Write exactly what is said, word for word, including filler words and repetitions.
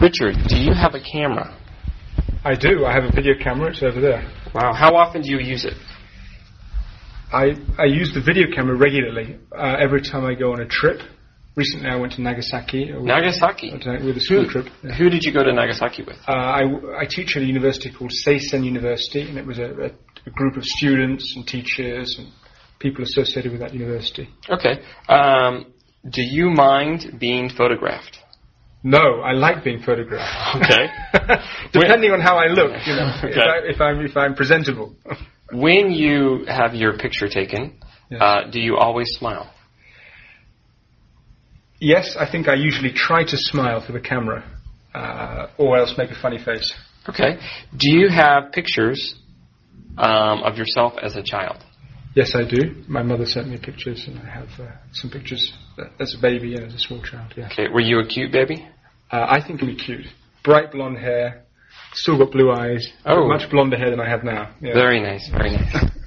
Richard, do you have a camera? I do. I have a video camera. It's over there. Wow. How often do you use it? I, I use the video camera regularly. Uh, every time I go on a trip. Recently I went to Nagasaki. With, Nagasaki? With a school who, trip. Yeah. Who did you go to Nagasaki with? Uh, I, I teach at a university called Seisen University, and it was a, a, a group of students and teachers and people associated with that university. Okay. Um, do you mind being photographed? No, I like being photographed. Okay. Depending on how I look, you know, okay. if, I, if I'm if I'm presentable. When you have your picture taken, yes. uh, do you always smile? Yes, I think I usually try to smile for the camera, uh, or else make a funny face. Okay. Do you have pictures um, of yourself as a child? Yes, I do. My mother sent me pictures, and I have uh, some pictures as a baby and as a small child. Yeah. Okay. Were you a cute baby? Uh, I think I'm cute. Bright blonde hair, still got blue eyes. Oh. Much blonder hair than I have now. Yeah. Very nice. Very nice.